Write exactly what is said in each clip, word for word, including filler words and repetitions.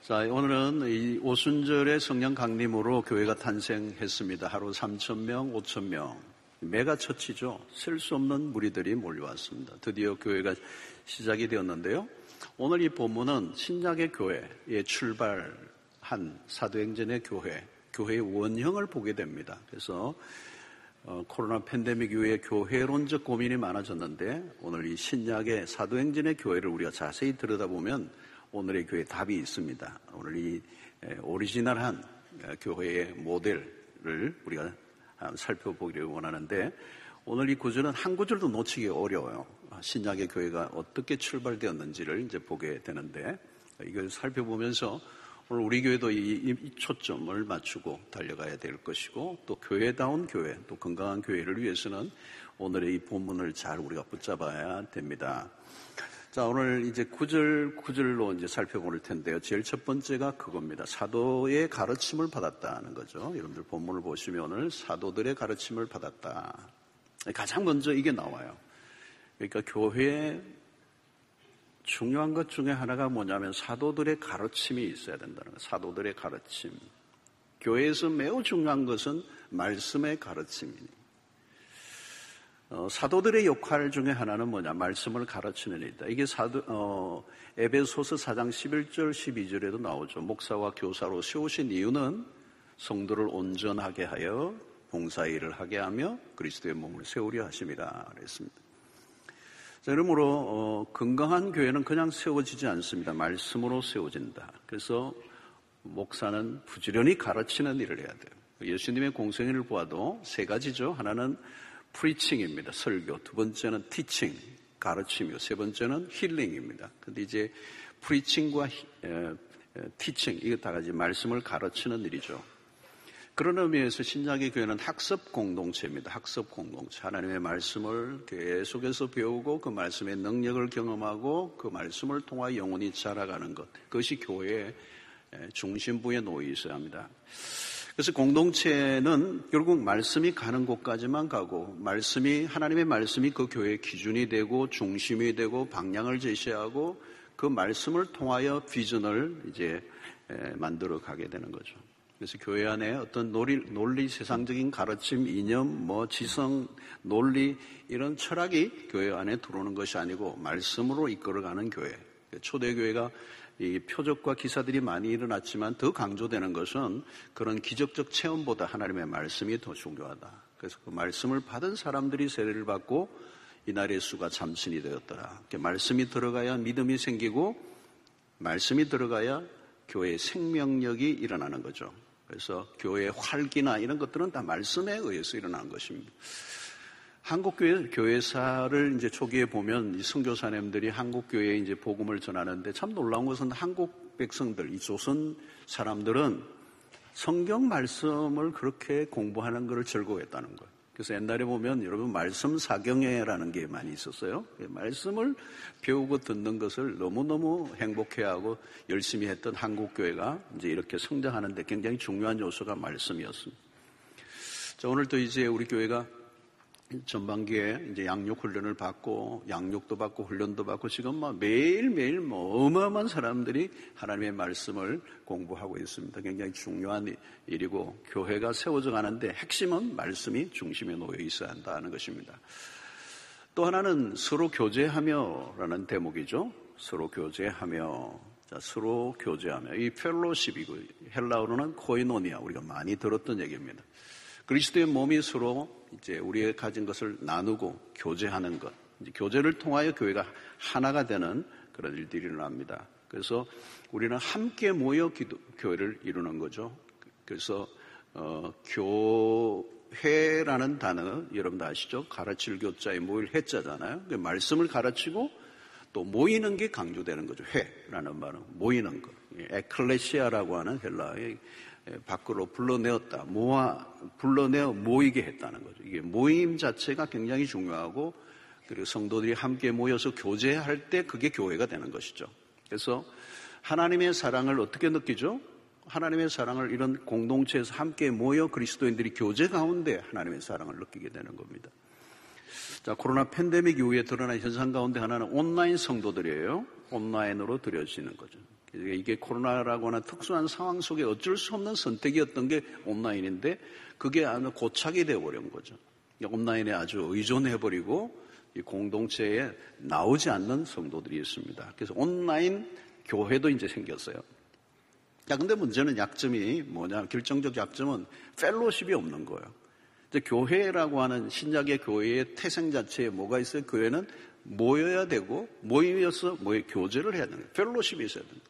자, 오늘은 이 오순절의 성령 강림으로 교회가 탄생했습니다. 하루 삼천 명, 오천 명. 메가처치죠. 셀 수 없는 무리들이 몰려왔습니다. 드디어 교회가 시작이 되었는데요. 오늘 이 본문은 신약의 교회에 출발한 사도행전의 교회, 교회의 원형을 보게 됩니다. 그래서 어, 코로나 팬데믹 이후에 교회론적 고민이 많아졌는데 오늘 이 신약의 사도행전의 교회를 우리가 자세히 들여다보면 오늘의 교회에 답이 있습니다. 오늘 이 오리지널한 교회의 모델을 우리가 살펴보기를 원하는데 오늘 이 구절은 한 구절도 놓치기 어려워요. 신약의 교회가 어떻게 출발되었는지를 이제 보게 되는데 이걸 살펴보면서 오늘 우리 교회도 이, 이 초점을 맞추고 달려가야 될 것이고 또 교회다운 교회, 또 건강한 교회를 위해서는 오늘의 이 본문을 잘 우리가 붙잡아야 됩니다. 자, 오늘 이제 구절, 구절로 이제 살펴볼 텐데요. 제일 첫 번째가 그겁니다. 사도의 가르침을 받았다는 거죠. 여러분들 본문을 보시면 오늘 사도들의 가르침을 받았다. 가장 먼저 이게 나와요. 그러니까 교회에 중요한 것 중에 하나가 뭐냐면 사도들의 가르침이 있어야 된다는 거예요. 사도들의 가르침. 교회에서 매우 중요한 것은 말씀의 가르침이니. 어, 사도들의 역할 중에 하나는 뭐냐? 말씀을 가르치는 일이다. 이게 사도, 어, 에베소서 사 장 십일 절, 십이 절에도 나오죠. 목사와 교사로 세우신 이유는 성도를 온전하게 하여 봉사일을 하게 하며 그리스도의 몸을 세우려 하심이라 그랬습니다. 자, 그러므로 어, 건강한 교회는 그냥 세워지지 않습니다. 말씀으로 세워진다. 그래서 목사는 부지런히 가르치는 일을 해야 돼요. 예수님의 공생애를 보아도 세 가지죠. 하나는 프리칭입니다. 설교. 두 번째는 티칭, 가르침이고 세 번째는 힐링입니다. 근데 이제 프리칭과 티칭, 이거 다 같이 말씀을 가르치는 일이죠. 그런 의미에서 신약의 교회는 학습 공동체입니다. 학습 공동체. 하나님의 말씀을 계속해서 배우고 그 말씀의 능력을 경험하고 그 말씀을 통하여 영혼이 자라가는 것. 그것이 교회의 중심부에 놓여 있어야 합니다. 그래서 공동체는 결국 말씀이 가는 곳까지만 가고 말씀이 하나님의 말씀이 그 교회의 기준이 되고 중심이 되고 방향을 제시하고 그 말씀을 통하여 비전을 이제 만들어 가게 되는 거죠. 그래서 교회 안에 어떤 논리, 논리 세상적인 가르침, 이념, 뭐 지성, 논리 이런 철학이 교회 안에 들어오는 것이 아니고 말씀으로 이끌어가는 교회. 초대교회가 이 표적과 기사들이 많이 일어났지만 더 강조되는 것은 그런 기적적 체험보다 하나님의 말씀이 더 중요하다. 그래서 그 말씀을 받은 사람들이 세례를 받고 이날의 수가 참신이 되었더라. 말씀이 들어가야 믿음이 생기고 말씀이 들어가야 교회의 생명력이 일어나는 거죠. 그래서 교회의 활기나 이런 것들은 다 말씀에 의해서 일어나는 것입니다. 한국 교회, 교회사를 이제 초기에 보면 이 선교사님들이 한국 교회에 이제 복음을 전하는데 참 놀라운 것은 한국 백성들, 이 조선 사람들은 성경 말씀을 그렇게 공부하는 것을 즐거워했다는 거예요. 그래서 옛날에 보면 여러분 말씀 사경회라는 게 많이 있었어요. 말씀을 배우고 듣는 것을 너무너무 행복해하고 열심히 했던 한국 교회가 이제 이렇게 성장하는데 굉장히 중요한 요소가 말씀이었습니다. 자, 오늘 또 이제 우리 교회가 전반기에 이제 양육 훈련을 받고 양육도 받고 훈련도 받고 지금 뭐 매일매일 뭐 어마어마한 사람들이 하나님의 말씀을 공부하고 있습니다. 굉장히 중요한 일이고 교회가 세워져 가는데 핵심은 말씀이 중심에 놓여 있어야 한다는 것입니다. 또 하나는 서로 교제하며라는 대목이죠. 서로 교제하며. 자, 서로 교제하며. 이 펠로십이고 헬라어로는 코이노니아, 우리가 많이 들었던 얘기입니다. 그리스도의 몸이 서로 이제 우리의 가진 것을 나누고 교제하는 것. 이제 교제를 통하여 교회가 하나가 되는 그런 일들이 일어납니다. 그래서 우리는 함께 모여 기도, 교회를 이루는 거죠. 그래서, 어, 교회라는 단어, 여러분도 아시죠? 가르칠 교자에 모일 해자잖아요. 말씀을 가르치고 또 모이는 게 강조되는 거죠. 회라는 말은 모이는 것. 에클레시아라고 하는 헬라어의 밖으로 불러내었다. 모아, 불러내어 모이게 했다는 거죠. 이게 모임 자체가 굉장히 중요하고 그리고 성도들이 함께 모여서 교제할 때 그게 교회가 되는 것이죠. 그래서 하나님의 사랑을 어떻게 느끼죠? 하나님의 사랑을 이런 공동체에서 함께 모여 그리스도인들이 교제 가운데 하나님의 사랑을 느끼게 되는 겁니다. 자, 코로나 팬데믹 이후에 드러난 현상 가운데 하나는 온라인 성도들이에요. 온라인으로 드려지는 거죠. 이게 코로나라고 하는 특수한 상황 속에 어쩔 수 없는 선택이었던 게 온라인인데 그게 아주 고착이 되어버린 거죠. 온라인에 아주 의존해버리고 이 공동체에 나오지 않는 성도들이 있습니다. 그래서 온라인 교회도 이제 생겼어요. 자, 근데 문제는 약점이 뭐냐, 결정적 약점은 펠로십이 없는 거예요. 이제 교회라고 하는 신약의 교회의 태생 자체에 뭐가 있어요? 교회는 모여야 되고, 모여서 모여 교제를 해야 되는 거예요. 펠로십이 있어야 됩니다.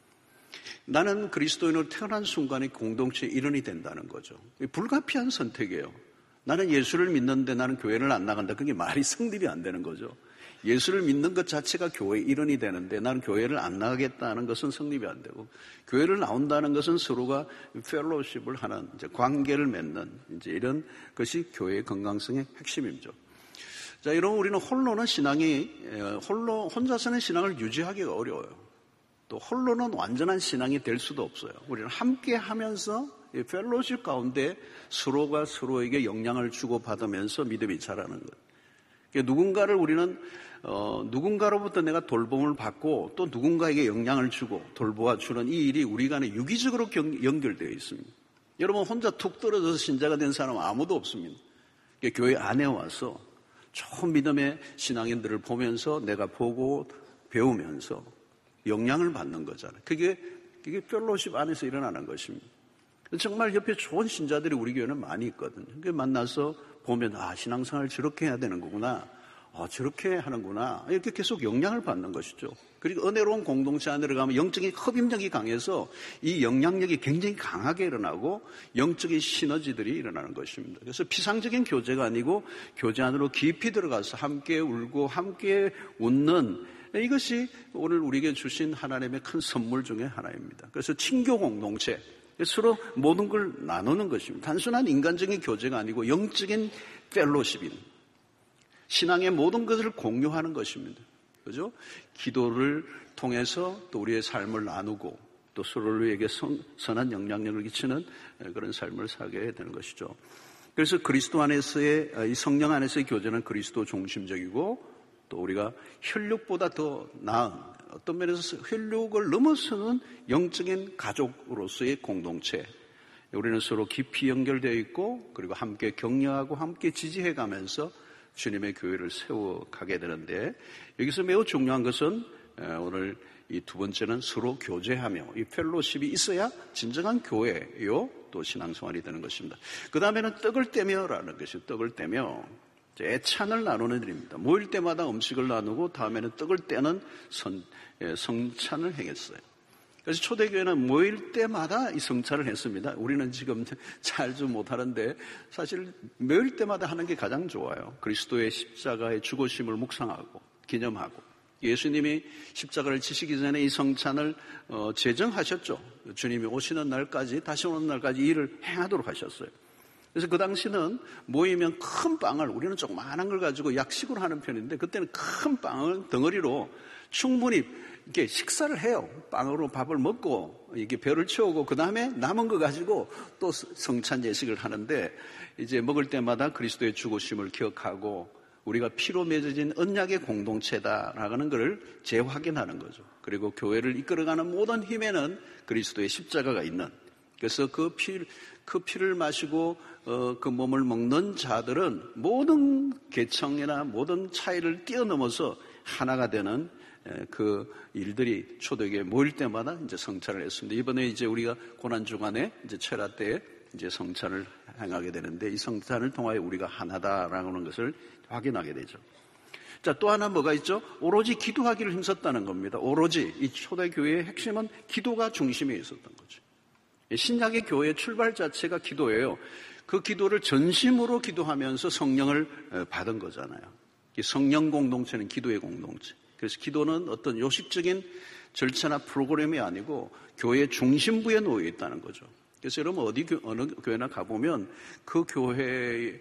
나는 그리스도인으로 태어난 순간에 공동체의 일원이 된다는 거죠. 불가피한 선택이에요. 나는 예수를 믿는데 나는 교회를 안 나간다. 그게 말이 성립이 안 되는 거죠. 예수를 믿는 것 자체가 교회의 일원이 되는데 나는 교회를 안 나가겠다는 것은 성립이 안 되고, 교회를 나온다는 것은 서로가 펠로십을 하는, 이제 관계를 맺는, 이제 이런 것이 교회의 건강성의 핵심이죠. 자, 이러면 우리는 홀로는 신앙이, 홀로, 혼자서는 신앙을 유지하기가 어려워요. 또 홀로는 완전한 신앙이 될 수도 없어요. 우리는 함께 하면서 이 펠로십 가운데 서로가 서로에게 영향을 주고받으면서 믿음이 자라는 거예요. 그러니까 누군가를 우리는 어, 누군가로부터 내가 돌봄을 받고 또 누군가에게 영향을 주고 돌보아 주는 이 일이 우리 간에 유기적으로 경, 연결되어 있습니다. 여러분 혼자 툭 떨어져서 신자가 된 사람은 아무도 없습니다. 그러니까 교회 안에 와서 좋은 믿음의 신앙인들을 보면서 내가 보고 배우면서 영향을 받는 거잖아요. 그게 그게 펠로십 안에서 일어나는 것입니다. 정말 옆에 좋은 신자들이 우리 교회는 많이 있거든요. 그게 만나서 보면 아, 신앙생활을 저렇게 해야 되는 거구나. 아, 저렇게 하는구나. 이렇게 계속 영향을 받는 것이죠. 그리고 은혜로운 공동체 안에 들어가면 영적인 흡입력이 강해서 이 영향력이 굉장히 강하게 일어나고 영적인 시너지들이 일어나는 것입니다. 그래서 피상적인 교제가 아니고 교제 안으로 깊이 들어가서 함께 울고 함께 웃는, 이것이 오늘 우리에게 주신 하나님의 큰 선물 중에 하나입니다. 그래서 친교 공동체, 서로 모든 걸 나누는 것입니다. 단순한 인간적인 교제가 아니고 영적인 펠로십인, 신앙의 모든 것을 공유하는 것입니다. 그죠? 기도를 통해서 또 우리의 삶을 나누고 또 서로에게 선, 선한 영향력을 끼치는 그런 삶을 살게 되는 것이죠. 그래서 그리스도 안에서의, 이 성령 안에서의 교제는 그리스도 중심적이고 또 우리가 혈육보다 더 나은, 어떤 면에서 혈육을 넘어서는 영적인 가족으로서의 공동체. 우리는 서로 깊이 연결되어 있고 그리고 함께 격려하고 함께 지지해 가면서 주님의 교회를 세워가게 되는데, 여기서 매우 중요한 것은 오늘 이 두 번째는 서로 교제하며 이 펠로십이 있어야 진정한 교회요 또 신앙생활이 되는 것입니다. 그 다음에는 떡을 떼며라는 것이, 떡을 떼며 애찬을 나누는 일입니다. 모일 때마다 음식을 나누고 다음에는 떡을 떼는 선, 성찬을 행했어요. 그래서 초대교회는 모일 때마다 이 성찬을 했습니다. 우리는 지금 잘 좀 못하는데 사실 모일 때마다 하는 게 가장 좋아요. 그리스도의 십자가의 죽으심을 묵상하고 기념하고, 예수님이 십자가를 지시기 전에 이 성찬을 어, 제정하셨죠. 주님이 오시는 날까지, 다시 오는 날까지 이 일을 행하도록 하셨어요. 그래서 그 당시는 모이면 큰 빵을, 우리는 조그마한 걸 가지고 약식으로 하는 편인데 그때는 큰 빵을 덩어리로 충분히 이렇게 식사를 해요. 빵으로 밥을 먹고 이게 배를 채우고 그 다음에 남은 거 가지고 또 성찬 예식을 하는데, 이제 먹을 때마다 그리스도의 죽으심을 기억하고 우리가 피로 맺어진 언약의 공동체다라는 것을 재확인하는 거죠. 그리고 교회를 이끌어가는 모든 힘에는 그리스도의 십자가가 있는, 그래서 그 피, 그 피를 마시고 어, 그 몸을 먹는 자들은 모든 계층이나 모든 차이를 뛰어넘어서 하나가 되는 그 일들이 초대교회에 모일 때마다 이제 성찬을 했습니다. 이번에 이제 우리가 고난 주간에 이제 철야 때에 이제 성찬을 행하게 되는데, 이 성찬을 통하여 우리가 하나다라는 것을 확인하게 되죠. 자, 또 하나 뭐가 있죠? 오로지 기도하기를 힘썼다는 겁니다. 오로지 이 초대교회의 핵심은 기도가 중심에 있었던 거죠. 신약의 교회의 출발 자체가 기도예요. 그 기도를 전심으로 기도하면서 성령을 받은 거잖아요. 성령 공동체는 기도의 공동체. 그래서 기도는 어떤 요식적인 절차나 프로그램이 아니고 교회의 중심부에 놓여 있다는 거죠. 그래서 여러분 어디 어느 교회나 가보면 그 교회의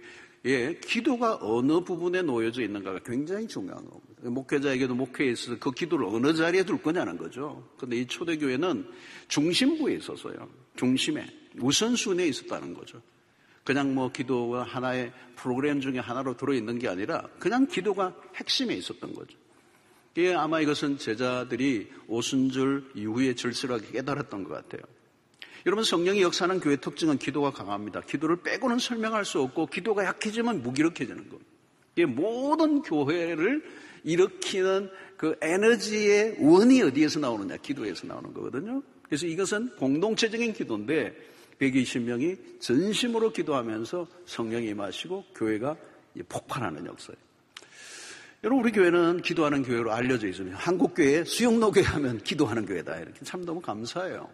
기도가 어느 부분에 놓여져 있는가가 굉장히 중요한 겁니다. 목회자에게도 목회에 있어서 그 기도를 어느 자리에 둘 거냐는 거죠. 그런데 이 초대교회는 중심부에 있어서요. 중심에, 우선순위에 있었다는 거죠. 그냥 뭐 기도가 하나의 프로그램 중에 하나로 들어있는 게 아니라 그냥 기도가 핵심에 있었던 거죠. 예, 아마 이것은 제자들이 오순절 이후에 절실하게 깨달았던 것 같아요. 여러분, 성령의 역사하는 교회의 특징은 기도가 강합니다. 기도를 빼고는 설명할 수 없고 기도가 약해지면 무기력해지는 겁니다. 이 모든 교회를 일으키는 그 에너지의 원이 어디에서 나오느냐? 기도에서 나오는 거거든요. 그래서 이것은 공동체적인 기도인데 백이십 명이 전심으로 기도하면서 성령이 임하시고 교회가 폭발하는 역사예요. 여러분, 우리 교회는 기도하는 교회로 알려져 있습니다. 한국 교회 수영노교회 하면 기도하는 교회다. 이렇게 참 너무 감사해요.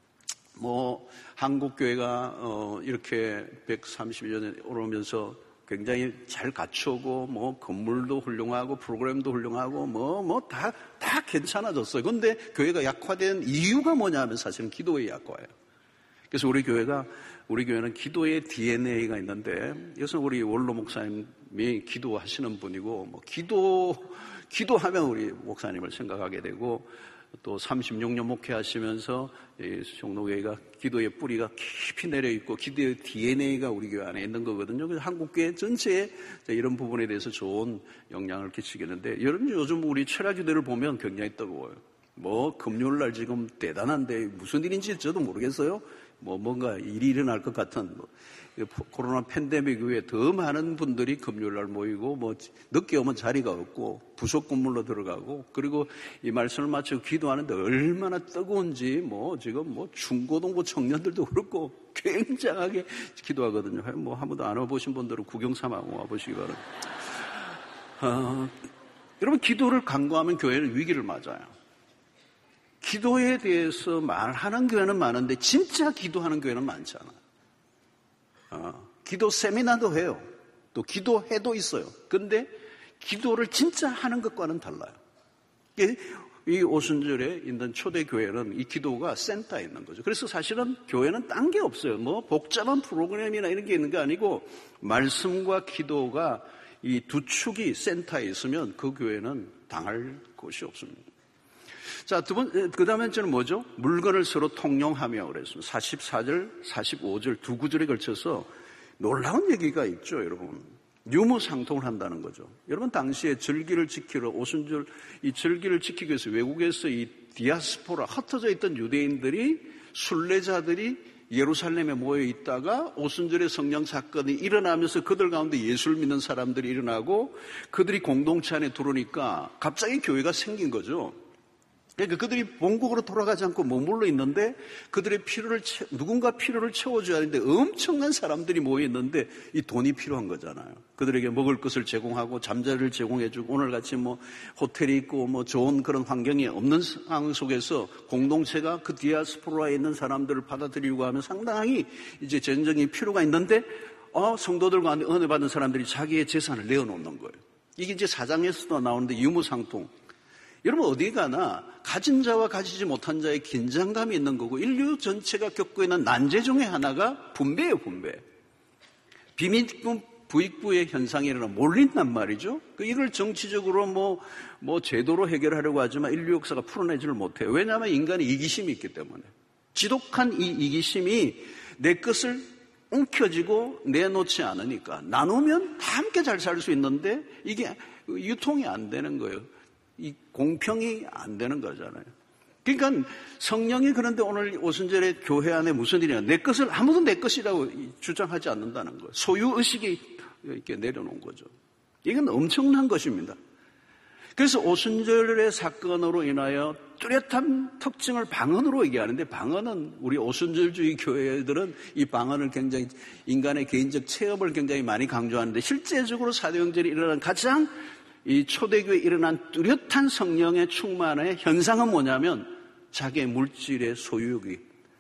뭐 한국 교회가 어 이렇게 백삼십여 년 오르면서 굉장히 잘 갖추고 뭐 건물도 훌륭하고 프로그램도 훌륭하고 뭐 뭐 다 다 괜찮아졌어요. 그런데 교회가 약화된 이유가 뭐냐면 사실은 기도의 약화예요. 그래서 우리 교회가 우리 교회는 기도의 디엔에이가 있는데 이것은 우리 원로 목사님이 기도하시는 분이고 뭐 기도 기도하면 우리 목사님을 생각하게 되고 또 삼십육 년 목회하시면서 종로교회가 기도의 뿌리가 깊이 내려있고 기도의 디엔에이가 우리 교회 안에 있는 거거든요. 그래서 한국교회 전체에 이런 부분에 대해서 좋은 영향을 끼치겠는데 여러분 요즘 우리 철야기도를 보면 굉장히 뜨거워요. 뭐 금요일날 지금 대단한데 무슨 일인지 저도 모르겠어요. 뭐 뭔가 일이 일어날 것 같은 뭐 코로나 팬데믹 이후에 더 많은 분들이 금요일날 모이고 뭐 늦게 오면 자리가 없고 부속 건물로 들어가고 그리고 이 말씀을 마치고 기도하는데 얼마나 뜨거운지 뭐 지금 뭐 중고등부 청년들도 그렇고 굉장하게 기도하거든요. 뭐 한 번도 안 와보신 분들은 구경 삼아 와보시기 바랍니다. 어, 여러분 기도를 간구하면 교회는 위기를 맞아요. 기도에 대해서 말하는 교회는 많은데 진짜 기도하는 교회는 많지 않아요. 어, 기도 세미나도 해요. 또 기도회도 있어요. 그런데 기도를 진짜 하는 것과는 달라요. 이 오순절에 있는 초대교회는 이 기도가 센터에 있는 거죠. 그래서 사실은 교회는 딴 게 없어요. 뭐 복잡한 프로그램이나 이런 게 있는 게 아니고 말씀과 기도가 이 두 축이 센터에 있으면 그 교회는 당할 곳이 없습니다. 자, 두 번, 그 다음에 저는 뭐죠? 물건을 서로 통용하며 그랬습니다. 사십사 절, 사십오 절 두 구절에 걸쳐서 놀라운 얘기가 있죠, 여러분. 유무상통을 한다는 거죠. 여러분, 당시에 절기를 지키러, 오순절, 이 절기를 지키기 위해서 외국에서 이 디아스포라, 흩어져 있던 유대인들이, 순례자들이 예루살렘에 모여 있다가 오순절에 성령 사건이 일어나면서 그들 가운데 예수를 믿는 사람들이 일어나고 그들이 공동체 안에 들어오니까 갑자기 교회가 생긴 거죠. 그러니까 그들이 본국으로 돌아가지 않고 머물러 있는데 그들의 필요를 채, 누군가 필요를 채워줘야 하는데 엄청난 사람들이 모여 있는데 이 돈이 필요한 거잖아요. 그들에게 먹을 것을 제공하고 잠자리를 제공해주고 오늘같이 뭐 호텔이 있고 뭐 좋은 그런 환경이 없는 상황 속에서 공동체가 그 디아스포라에 있는 사람들을 받아들이려고 하면 상당히 이제 전쟁이 필요가 있는데 어, 성도들과 은혜 받은 사람들이 자기의 재산을 내어놓는 거예요. 이게 이제 사장에서도 나오는데 유무상통. 여러분 어디 가나 가진 자와 가지지 못한 자의 긴장감이 있는 거고 인류 전체가 겪고 있는 난제 중에 하나가 분배예요. 분배. 빈익부 부익부의 현상이 일어나 몰린단 말이죠. 이걸 정치적으로 뭐, 뭐 제도로 해결하려고 하지만 인류 역사가 풀어내지를 못해요. 왜냐하면 인간이 이기심이 있기 때문에. 지독한 이 이기심이 내 것을 움켜쥐고 내놓지 않으니까 나누면 다 함께 잘 살 수 있는데 이게 유통이 안 되는 거예요. 이 공평이 안 되는 거잖아요. 그러니까 성령이 그런데 오늘 오순절에 교회 안에 무슨 일이냐. 내 것을 아무도 내 것이라고 주장하지 않는다는 거예요. 소유의식이 이렇게 내려놓은 거죠. 이건 엄청난 것입니다. 그래서 오순절의 사건으로 인하여 뚜렷한 특징을 방언으로 얘기하는데 방언은 우리 오순절주의 교회들은 이 방언을 굉장히 인간의 개인적 체험을 굉장히 많이 강조하는데 실제적으로 사도행전에 일어난 가장 이 초대교회에 일어난 뚜렷한 성령의 충만의 현상은 뭐냐면 자기의 물질의 소유욕이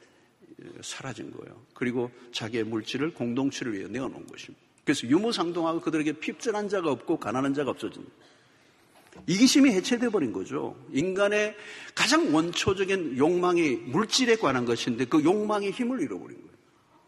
사라진 거예요. 그리고 자기의 물질을 공동체를 위해 내어놓은 것입니다. 그래서 유무상통하고 그들에게 핍절한 자가 없고 가난한 자가 없어집니다. 이기심이 해체되어 버린 거죠. 인간의 가장 원초적인 욕망이 물질에 관한 것인데 그 욕망이 힘을 잃어버린 거예요.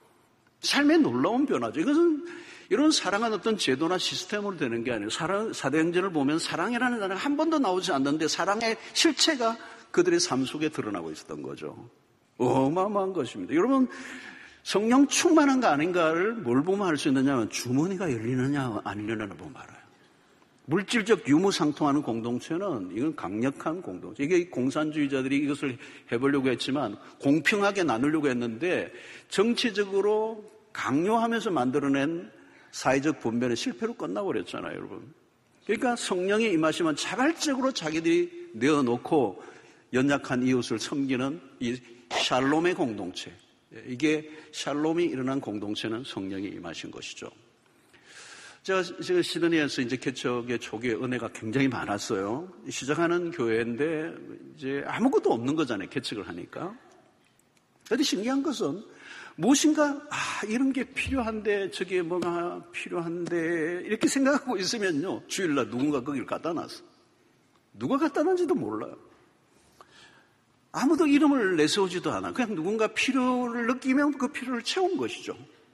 삶의 놀라운 변화죠. 이것은 이런 사랑은 어떤 제도나 시스템으로 되는 게 아니에요. 사랑, 사도행전을 보면 사랑이라는 단어가 한 번도 나오지 않는데 사랑의 실체가 그들의 삶 속에 드러나고 있었던 거죠. 어마어마한 것입니다. 여러분 성령 충만한가 아닌가를 뭘 보면 알 수 있느냐 하면 주머니가 열리느냐 안 열리느냐 보면 알아요. 물질적 유무상통하는 공동체는 이건 강력한 공동체. 이게 공산주의자들이 이것을 해보려고 했지만 공평하게 나누려고 했는데 정치적으로 강요하면서 만들어낸 사회적 분배는 실패로 끝나버렸잖아요, 여러분. 그러니까 성령이 임하시면 자발적으로 자기들이 내어놓고 연약한 이웃을 섬기는 이 샬롬의 공동체. 이게 샬롬이 일어난 공동체는 성령이 임하신 것이죠. 제가 지금 시드니에서 이제 개척의 초기에 은혜가 굉장히 많았어요. 시작하는 교회인데 이제 아무것도 없는 거잖아요. 개척을 하니까. 그런데 신기한 것은 무엇인가 아 이런 게 필요한데 저게 뭐가 필요한데 이렇게 생각하고 있으면요. 주일날 누군가 거기를 갖다 놨어. 누가 갖다 놨는지도 몰라요. 아무도 이름을 내세우지도 않아. 그냥 누군가 필요를 느끼면 그 필요를 채운 것이죠.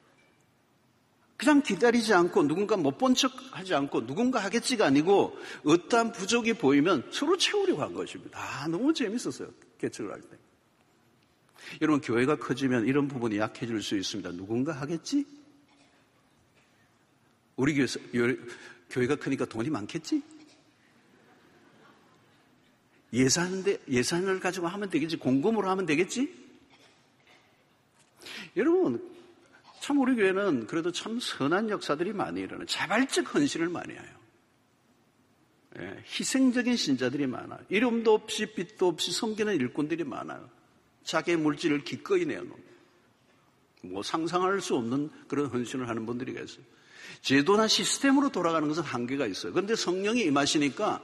그냥 기다리지 않고 누군가 못 본 척 하지 않고 누군가 하겠지가 아니고 어떠한 부족이 보이면 서로 채우려고 한 것입니다. 아, 너무 재밌었어요. 개척을 할 때. 여러분, 교회가 커지면 이런 부분이 약해질 수 있습니다. 누군가 하겠지? 우리 교회에서, 교회가 크니까 돈이 많겠지? 예산인데, 예산을 가지고 하면 되겠지? 공금으로 하면 되겠지? 여러분, 참 우리 교회는 그래도 참 선한 역사들이 많이 일어나요. 자발적 헌신을 많이 해요. 예, 희생적인 신자들이 많아요. 이름도 없이 빛도 없이 섬기는 일꾼들이 많아요. 자기의 물질을 기꺼이 내어놓는 뭐 상상할 수 없는 그런 헌신을 하는 분들이 계세요. 제도나 시스템으로 돌아가는 것은 한계가 있어요. 그런데 성령이 임하시니까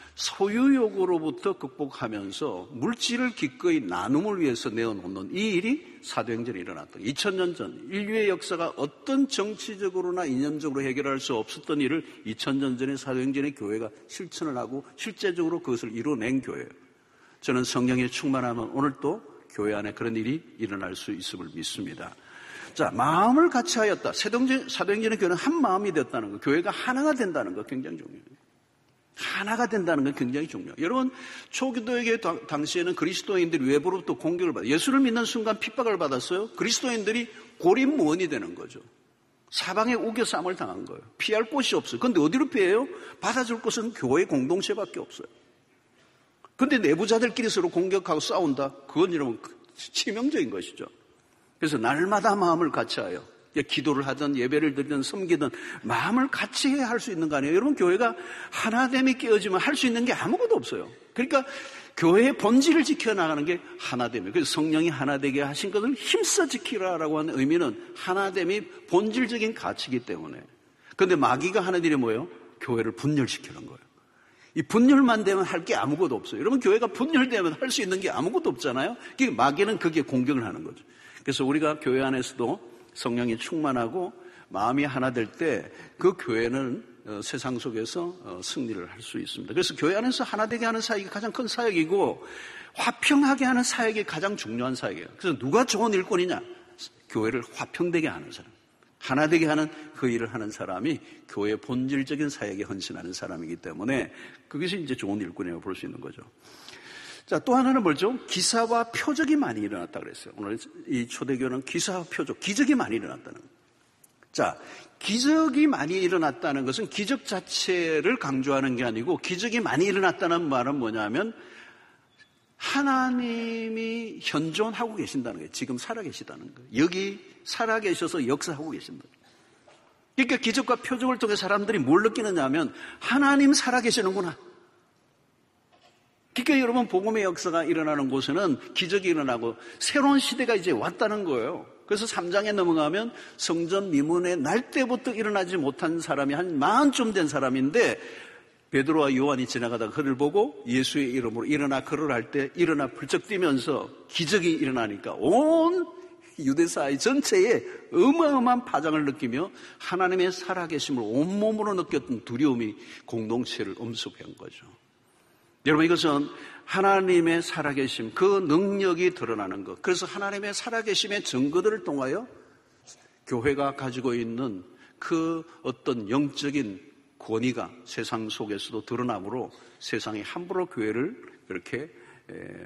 소유욕으로부터 극복하면서 물질을 기꺼이 나눔을 위해서 내어놓는 이 일이 사도행전에 일어났다. 이천 년 전 인류의 역사가 어떤 정치적으로나 이념적으로 해결할 수 없었던 일을 이천 년 전에 사도행전의 교회가 실천을 하고 실제적으로 그것을 이뤄낸 교회예요. 저는 성령에 충만하면 오늘 또 교회 안에 그런 일이 일어날 수 있음을 믿습니다. 자, 마음을 같이 하였다. 사도행전의 교회는 한 마음이 됐다는 거, 교회가 하나가 된다는 거 굉장히 중요해요. 하나가 된다는 건 굉장히 중요해요. 여러분, 초기도의 당시에는 그리스도인들이 외부로부터 공격을 받아요. 예수를 믿는 순간 핍박을 받았어요. 그리스도인들이 고립무원이 되는 거죠. 사방에 우겨쌈을 당한 거예요. 피할 곳이 없어요. 그런데 어디로 피해요? 받아줄 곳은 교회 공동체밖에 없어요. 그런데 내부자들끼리 서로 공격하고 싸운다? 그건 여러분 치명적인 것이죠. 그래서 날마다 마음을 같이하여 기도를 하든 예배를 드리든 섬기든 마음을 같이 해야 할 수 있는 거 아니에요? 여러분, 교회가 하나됨이 깨어지면 할 수 있는 게 아무것도 없어요. 그러니까 교회의 본질을 지켜나가는 게 하나됨이에요. 그래서 성령이 하나되게 하신 것을 힘써 지키라라고 하는 의미는 하나됨이 본질적인 가치이기 때문에. 그런데 마귀가 하는 일이 뭐예요? 교회를 분열시키는 거예요. 이 분열만 되면 할 게 아무것도 없어요. 여러분, 교회가 분열되면 할 수 있는 게 아무것도 없잖아요. 그러니까 마귀는 거기에 공격을 하는 거죠. 그래서 우리가 교회 안에서도 성령이 충만하고 마음이 하나 될 때 그 교회는 세상 속에서 승리를 할 수 있습니다. 그래서 교회 안에서 하나 되게 하는 사역이 가장 큰 사역이고 화평하게 하는 사역이 가장 중요한 사역이에요. 그래서 누가 좋은 일꾼이냐? 교회를 화평되게 하는 사람. 하나 되게 하는 그 일을 하는 사람이 교회의 본질적인 사역에 헌신하는 사람이기 때문에 그것이 이제 좋은 일꾼이라고 볼 수 있는 거죠. 자, 또 하나는 뭐죠? 기사와 표적이 많이 일어났다 그랬어요. 오늘 이 초대교회는 기사와 표적, 기적이 많이 일어났다는 거예요. 자, 기적이 많이 일어났다는 것은 기적 자체를 강조하는 게 아니고 기적이 많이 일어났다는 말은 뭐냐면 하나님이 현존하고 계신다는 거예요. 지금 살아계시다는 거예요. 여기 살아계셔서 역사하고 계신다. 그러니까 기적과 표적을 통해 사람들이 뭘 느끼느냐 하면 하나님 살아계시는구나. 그러니까 여러분, 복음의 역사가 일어나는 곳에는 기적이 일어나고 새로운 시대가 이제 왔다는 거예요. 그래서 삼 장에 넘어가면 성전 미문에 날 때부터 일어나지 못한 사람이 한 마흔쯤 된 사람인데 베드로와 요한이 지나가다가 그를 보고 예수의 이름으로 일어나 걸으라 할 때 일어나 불쩍 뛰면서 기적이 일어나니까 온 유대사회 전체에 어마어마한 파장을 느끼며 하나님의 살아계심을 온몸으로 느꼈던 두려움이 공동체를 엄습한 거죠. 여러분, 이것은 하나님의 살아계심, 그 능력이 드러나는 것. 그래서 하나님의 살아계심의 증거들을 통하여 교회가 가지고 있는 그 어떤 영적인 권위가 세상 속에서도 드러나므로 세상이 함부로 교회를 이렇게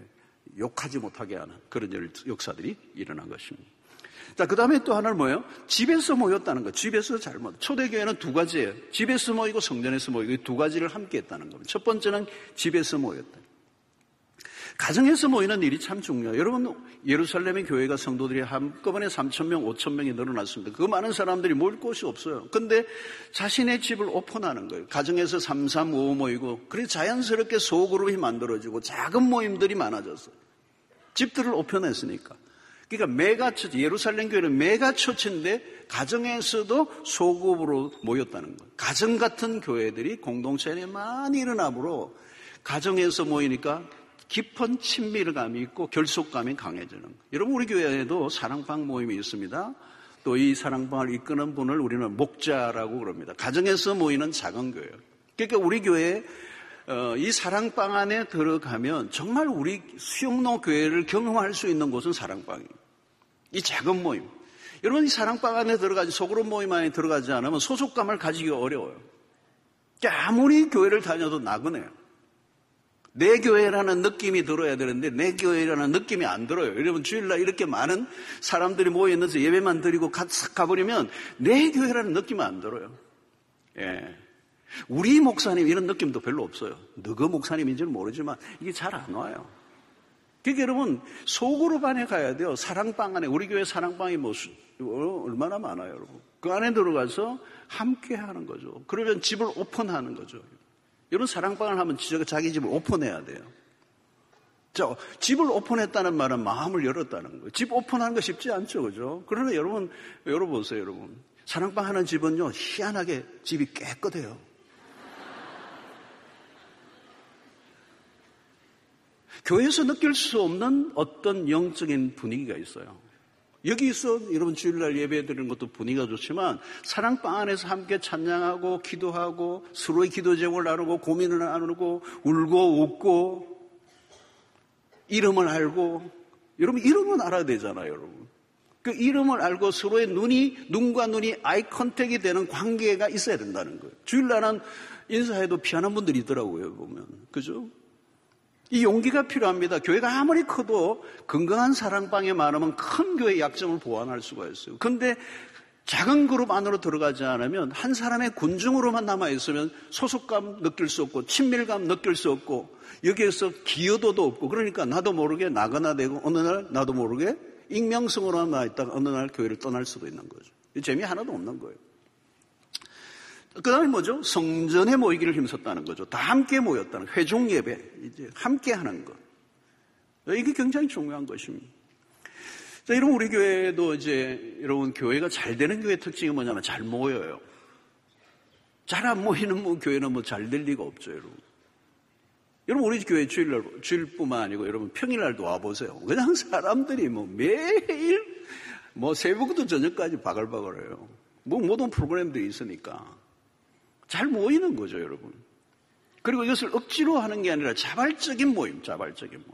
욕하지 못하게 하는 그런 역사들이 일어난 것입니다. 자, 그 다음에 또 하나는 뭐예요? 집에서 모였다는 거. 집에서 잘못. 초대교회는 두 가지예요. 집에서 모이고 성전에서 모이고 이 두 가지를 함께 했다는 겁니다. 첫 번째는 집에서 모였다. 가정에서 모이는 일이 참 중요해요. 여러분, 예루살렘의 교회가 성도들이 한꺼번에 삼천 명, 오천 명이 늘어났습니다. 그 많은 사람들이 모일 곳이 없어요. 근데 자신의 집을 오픈하는 거예요. 가정에서 삼, 삼, 오 모이고, 그래서 자연스럽게 소그룹이 만들어지고 작은 모임들이 많아졌어요. 집들을 오픈했으니까. 그러니까 메가처치, 예루살렘 교회는 메가처치인데 가정에서도 소그룹으로 모였다는 거예요. 가정 같은 교회들이 공동체 안에 많이 일어나므로 가정에서 모이니까 깊은 친밀감이 있고 결속감이 강해지는 거예요. 여러분, 우리 교회에도 사랑방 모임이 있습니다. 또 이 사랑방을 이끄는 분을 우리는 목자라고 그럽니다. 가정에서 모이는 작은 교회예요. 그러니까 우리 교회에 어, 이 사랑방 안에 들어가면 정말 우리 수영로 교회를 경험할 수 있는 곳은 사랑방이에요. 이 작은 모임. 여러분, 이 사랑방 안에 들어가지, 소그룹 모임 안에 들어가지 않으면 소속감을 가지기 어려워요. 그러니까 아무리 교회를 다녀도 나그네요. 내 교회라는 느낌이 들어야 되는데 내 교회라는 느낌이 안 들어요. 여러분, 주일날 이렇게 많은 사람들이 모여있는데 예배만 드리고 가, 가버리면 내 교회라는 느낌이 안 들어요. 예. 우리 목사님 이런 느낌도 별로 없어요. 누구 목사님인지는 모르지만 이게 잘 안 와요. 그러니까 여러분, 소그룹 안에 가야 돼요. 사랑방 안에. 우리 교회 사랑방이 뭐 얼마나 많아요, 여러분. 그 안에 들어가서 함께 하는 거죠. 그러면 집을 오픈하는 거죠. 여러분, 사랑방을 하면 자기 집을 오픈해야 돼요. 자, 집을 오픈했다는 말은 마음을 열었다는 거예요. 집 오픈하는 거 쉽지 않죠, 그죠? 그러나 여러분, 열어보세요, 여러분. 사랑방 하는 집은요, 희한하게 집이 깨끗해요. 교회에서 느낄 수 없는 어떤 영적인 분위기가 있어요. 여기서 여러분 주일날 예배 드리는 것도 분위기가 좋지만 사랑방 안에서 함께 찬양하고 기도하고 서로의 기도 제목을 나누고 고민을 나누고 울고 웃고 이름을 알고, 여러분 이름은 알아야 되잖아요, 여러분. 그 이름을 알고 서로의 눈이 눈과 눈이 아이 컨택이 되는 관계가 있어야 된다는 거예요. 주일날은 인사해도 피하는 분들이 있더라고요, 보면. 그죠? 이 용기가 필요합니다. 교회가 아무리 커도 건강한 사랑방에 많으면 큰 교회의 약점을 보완할 수가 있어요. 그런데 작은 그룹 안으로 들어가지 않으면 한 사람의 군중으로만 남아있으면 소속감 느낄 수 없고 친밀감 느낄 수 없고 여기에서 기여도도 없고, 그러니까 나도 모르게 나거나 되고 어느 날 나도 모르게 익명성으로만 남아있다가 어느 날 교회를 떠날 수도 있는 거죠. 재미 하나도 없는 거예요. 그 다음에 뭐죠? 성전에 모이기를 힘썼다는 거죠. 다 함께 모였다는, 회중 예배, 이제 함께 하는 것. 이게 굉장히 중요한 것입니다. 자, 여러분, 우리 교회도 이제, 여러분, 교회가 잘 되는 교회 특징이 뭐냐면 잘 모여요. 잘 안 모이는 뭐 교회는 뭐 잘 될 리가 없죠, 여러분. 여러분, 우리 교회 주일날, 주일뿐만 아니고 여러분 평일날도 와보세요. 그냥 사람들이 뭐 매일 뭐 새벽부터 저녁까지 바글바글해요. 뭐 모든 프로그램들이 있으니까. 잘 모이는 거죠, 여러분. 그리고 이것을 억지로 하는 게 아니라 자발적인 모임, 자발적인 모임.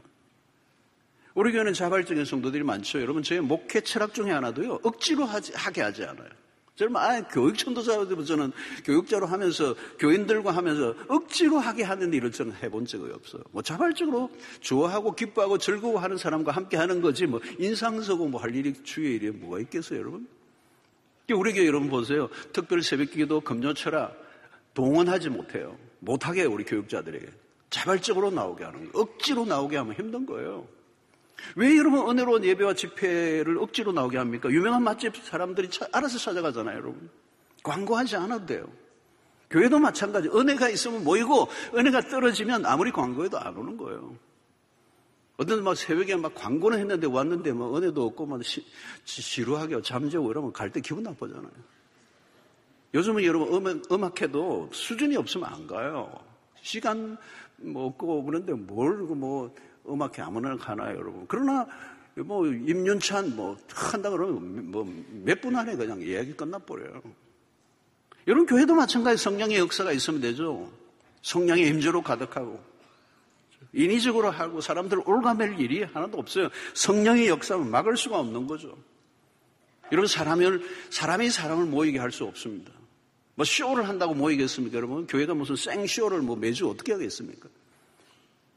우리 교회는 자발적인 성도들이 많죠. 여러분, 저희 목회 철학 중에 하나도요, 억지로 하지, 하게 하지 않아요. 저는 아, 교육천도자로 저는 교육자로 하면서 교인들과 하면서 억지로 하게 하는 일을 저는 해본 적이 없어요. 뭐 자발적으로 좋아하고 기뻐하고 즐거워하는 사람과 함께 하는 거지 뭐 인상 쓰고 뭐 할 일이 주의 일이 뭐가 있겠어요, 여러분? 우리 교회 여러분 보세요. 특별 새벽기도 금요철학 동원하지 못해요. 못하게 해요, 우리 교육자들에게. 자발적으로 나오게 하는 거예요. 억지로 나오게 하면 힘든 거예요. 왜 여러분 은혜로운 예배와 집회를 억지로 나오게 합니까? 유명한 맛집 사람들이 차, 알아서 찾아가잖아요, 여러분. 광고하지 않아도 돼요. 교회도 마찬가지. 은혜가 있으면 모이고 은혜가 떨어지면 아무리 광고해도 안 오는 거예요. 어떤 막 새벽에 막 광고는 했는데 왔는데 뭐 은혜도 없고 막 시, 지루하게 잠재우고 이러면 갈 때 기분 나쁘잖아요. 요즘은 여러분 음악, 음악해도 수준이 없으면 안 가요. 시간 뭐 없고 그런데 뭘 뭐 음악회 아무나 가나요, 여러분. 그러나 뭐 임윤찬 뭐 한다 그러면 뭐 몇 분 안에 그냥 예약이 끝나버려요. 여러분 교회도 마찬가지. 성령의 역사가 있으면 되죠. 성령의 임재로 가득하고 인위적으로 하고 사람들을 올가맬 일이 하나도 없어요. 성령의 역사는 막을 수가 없는 거죠. 여러분 사람을 사람이 사람을 모이게 할 수 없습니다. 뭐 쇼를 한다고 모이겠습니까, 여러분? 교회가 무슨 생쇼를 뭐 매주 어떻게 하겠습니까?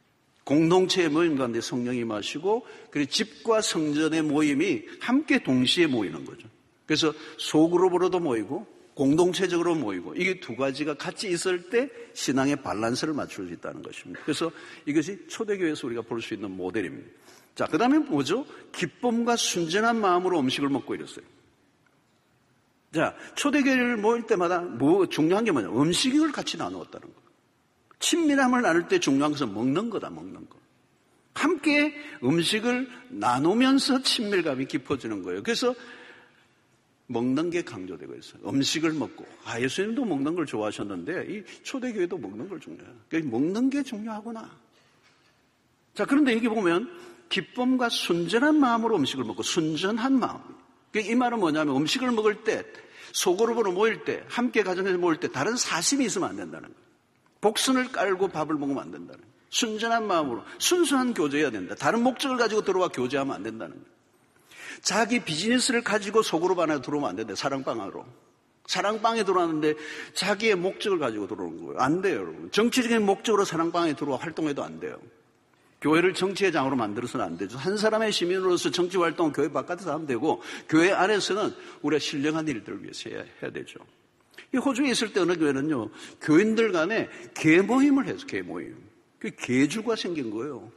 공동체의 모임 가운데 성령이 임하시고 그리고 집과 성전의 모임이 함께 동시에 모이는 거죠. 그래서 소그룹으로도 모이고 공동체적으로 모이고 이게 두 가지가 같이 있을 때 신앙의 밸런스를 맞출 수 있다는 것입니다. 그래서 이것이 초대교회에서 우리가 볼 수 있는 모델입니다. 자, 그 다음에 뭐죠? 기쁨과 순전한 마음으로 음식을 먹고 이랬어요. 자, 초대교회를 모일 때마다 뭐 중요한 게 뭐냐? 음식을 같이 나누었다는 거. 친밀함을 나눌 때 중요한 것은 먹는 거다, 먹는 거. 함께 음식을 나누면서 친밀감이 깊어지는 거예요. 그래서 먹는 게 강조되고 있어요. 음식을 먹고. 아, 예수님도 먹는 걸 좋아하셨는데 이 초대교회도 먹는 걸 중요해요. 그러니까 먹는 게 중요하구나. 자, 그런데 여기 보면 기쁨과 순전한 마음으로 음식을 먹고 순전한 마음. 이 말은 뭐냐면 음식을 먹을 때 소그룹으로 모일 때 함께 가정에서 모일 때 다른 사심이 있으면 안 된다는 거예요. 복선을 깔고 밥을 먹으면 안 된다는 거예요. 순전한 마음으로 순수한 교제해야 된다. 다른 목적을 가지고 들어와 교제하면 안 된다는 거예요. 자기 비즈니스를 가지고 소그룹 안에 들어오면 안 된다. 사랑방 안으로. 사랑방에 들어왔는데 자기의 목적을 가지고 들어오는 거예요. 안 돼요, 여러분. 정치적인 목적으로 사랑방에 들어와 활동해도 안 돼요. 교회를 정치의 장으로 만들어서는 안 되죠. 한 사람의 시민으로서 정치 활동은 교회 바깥에서 하면 되고 교회 안에서는 우리가 신령한 일들을 위해서 해야, 해야 되죠. 이 호주에 있을 때 어느 교회는요, 교인들 간에 계모임을 해서 계모임. 그 계주가 생긴 거예요.